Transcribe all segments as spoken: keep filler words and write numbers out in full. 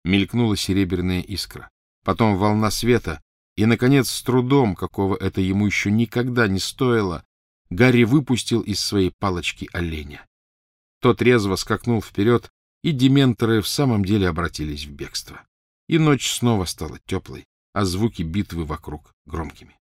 Мелькнула серебряная искра. Потом волна света, и, наконец, с трудом, какого это ему еще никогда не стоило, Гарри выпустил из своей палочки оленя. Тот резво скакнул вперед, и дементоры в самом деле обратились в бегство. И ночь снова стала теплой, а звуки битвы вокруг громкими.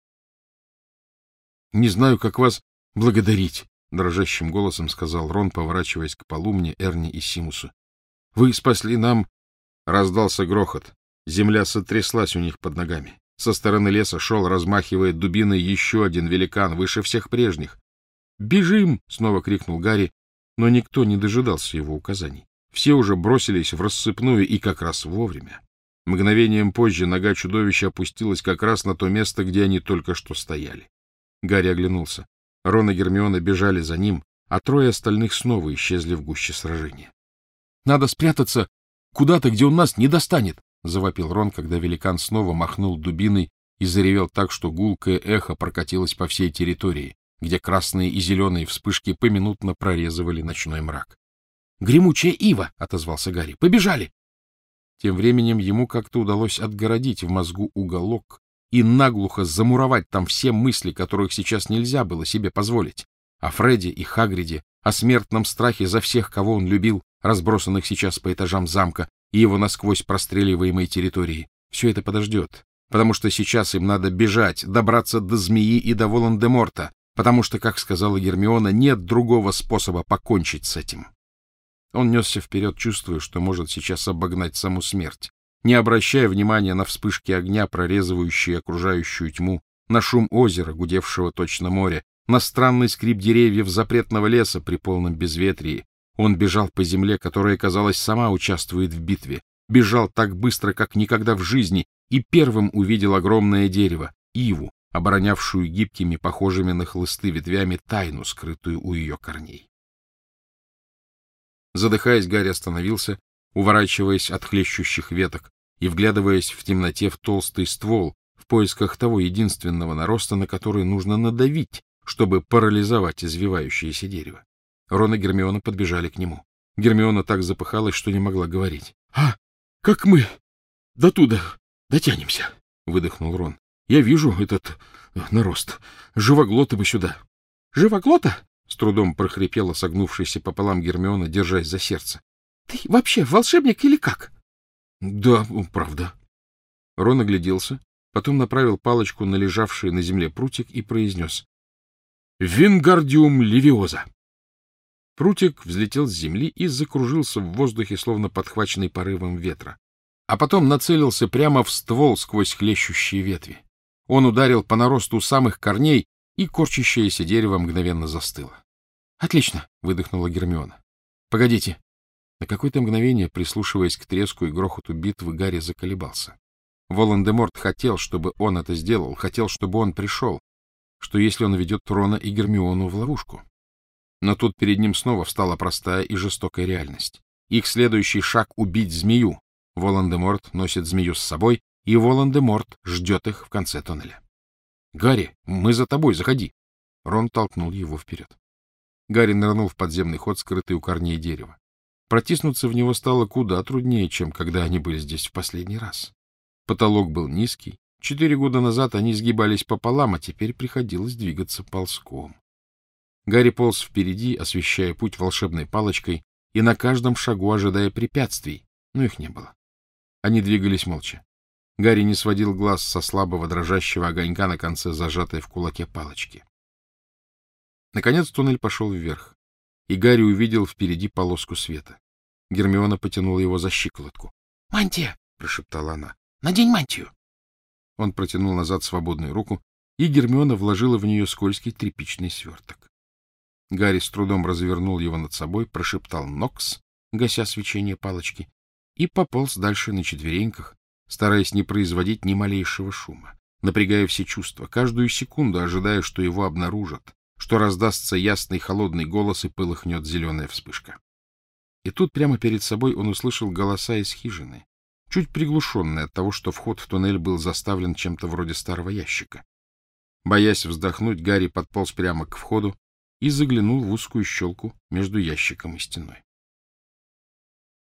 — Не знаю, как вас благодарить, — дрожащим голосом сказал Рон, поворачиваясь к Полумне, Эрни и Симусу. — Вы спасли нам... Раздался грохот. Земля сотряслась у них под ногами. Со стороны леса шел, размахивая дубиной, еще один великан, выше всех прежних. «Бежим!» — снова крикнул Гарри, но никто не дожидался его указаний. Все уже бросились в рассыпную, и как раз вовремя. Мгновением позже нога чудовища опустилась как раз на то место, где они только что стояли. Гарри оглянулся. Рон и Гермиона бежали за ним, а трое остальных снова исчезли в гуще сражения. — Надо спрятаться куда-то, где он нас не достанет! — завопил Рон, когда великан снова махнул дубиной и заревел так, что гулкое эхо прокатилось по всей территории, где красные и зеленые вспышки поминутно прорезывали ночной мрак. — Гремучая ива! — отозвался Гарри. — Побежали! Тем временем ему как-то удалось отгородить в мозгу уголок и наглухо замуровать там все мысли, которых сейчас нельзя было себе позволить. О Фредди и Хагриде, о смертном страхе за всех, кого он любил, разбросанных сейчас по этажам замка и его насквозь простреливаемой территории. Все это подождет, потому что сейчас им надо бежать, добраться до змеи и до Волан-де-Морта, потому что, как сказала Гермиона, нет другого способа покончить с этим. Он несся вперед, чувствуя, что может сейчас обогнать саму смерть, не обращая внимания на вспышки огня, прорезывающие окружающую тьму, на шум озера, гудевшего точно море, на странный скрип деревьев запретного леса при полном безветрии. Он бежал по земле, которая, казалось, сама участвует в битве, бежал так быстро, как никогда в жизни, и первым увидел огромное дерево, иву, оборонявшую гибкими, похожими на хлысты ветвями, тайну, скрытую у ее корней. Задыхаясь, Гарри остановился, уворачиваясь от хлещущих веток и вглядываясь в темноте в толстый ствол, в поисках того единственного нароста, на который нужно надавить, чтобы парализовать извивающееся дерево. Рон и Гермиона подбежали к нему. Гермиона так запыхалась, что не могла говорить. — А, как мы до туда дотянемся? — выдохнул Рон. — Я вижу этот нарост. Живоглоты бы сюда. — Живоглота? — с трудом прохрипела согнувшаяся пополам Гермиона, держась за сердце. — Ты вообще волшебник или как? — Да, правда. Рон огляделся, потом направил палочку на лежавший на земле прутик и произнес: — Вингардиум левиоза. Прутик взлетел с земли и закружился в воздухе, словно подхваченный порывом ветра, а потом нацелился прямо в ствол сквозь хлещущие ветви. Он ударил по наросту самых корней, и корчащееся дерево мгновенно застыло. — Отлично! — выдохнула Гермиона. — Погодите! На какое-то мгновение, прислушиваясь к треску и грохоту битвы, Гарри заколебался. Волан-де-Морт хотел, чтобы он это сделал, хотел, чтобы он пришел. Что если он ведет Рона и Гермиону в ловушку? Но тут перед ним снова встала простая и жестокая реальность. Их следующий шаг — убить змею. Волан-де-Морт носит змею с собой, и Волан-де-Морт ждет их в конце тоннеля. — Гарри, мы за тобой, заходи! Рон толкнул его вперед. Гарри нырнул в подземный ход, скрытый у корней дерева. Протиснуться в него стало куда труднее, чем когда они были здесь в последний раз. Потолок был низкий. Четыре года назад они сгибались пополам, а теперь приходилось двигаться ползком. Гарри полз впереди, освещая путь волшебной палочкой, и на каждом шагу ожидая препятствий, но их не было. Они двигались молча. Гарри не сводил глаз со слабого дрожащего огонька на конце зажатой в кулаке палочки. Наконец туннель пошел вверх, и Гарри увидел впереди полоску света. Гермиона потянула его за щиколотку. — Мантия! — прошептала она. — Надень мантию! Он протянул назад свободную руку, и Гермиона вложила в нее скользкий тряпичный сверток. Гарри с трудом развернул его над собой, прошептал «Нокс», гася свечение палочки, и пополз дальше на четвереньках, стараясь не производить ни малейшего шума, напрягая все чувства, каждую секунду ожидая, что его обнаружат, что раздастся ясный холодный голос и полыхнет зеленая вспышка. И тут прямо перед собой он услышал голоса из хижины, чуть приглушенные от того, что вход в туннель был заставлен чем-то вроде старого ящика. Боясь вздохнуть, Гарри подполз прямо к входу и заглянул в узкую щелку между ящиком и стеной.